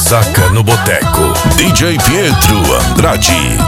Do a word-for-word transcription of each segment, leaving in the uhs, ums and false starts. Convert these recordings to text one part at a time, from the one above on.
Ressaca no Boteco, D J Pietro Andrade.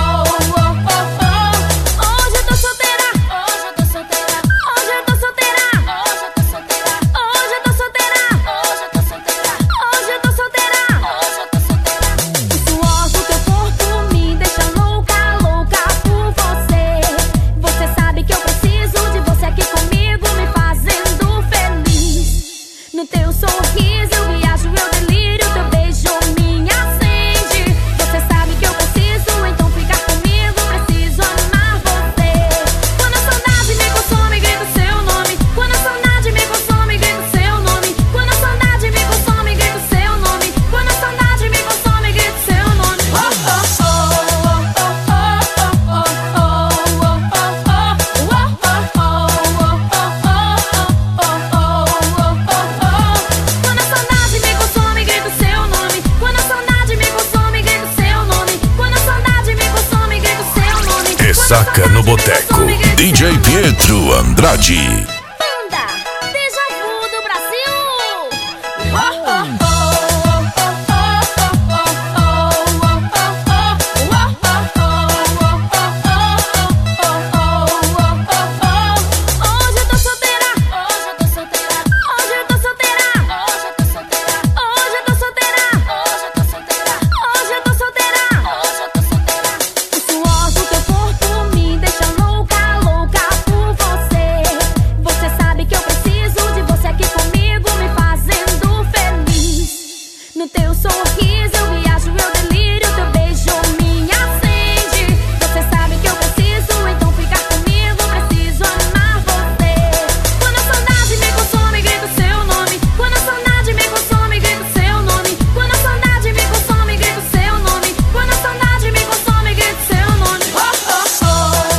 Ressaca no Boteco, D J Pietro Andrade. Banda Déjà Vu do Brasil. Oh, oh, oh.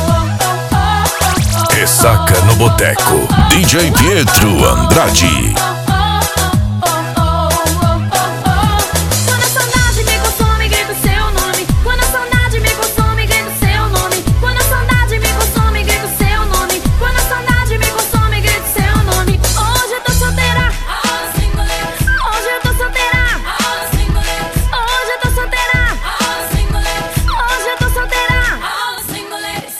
Ressaca no Boteco, D J Pietro Andrade.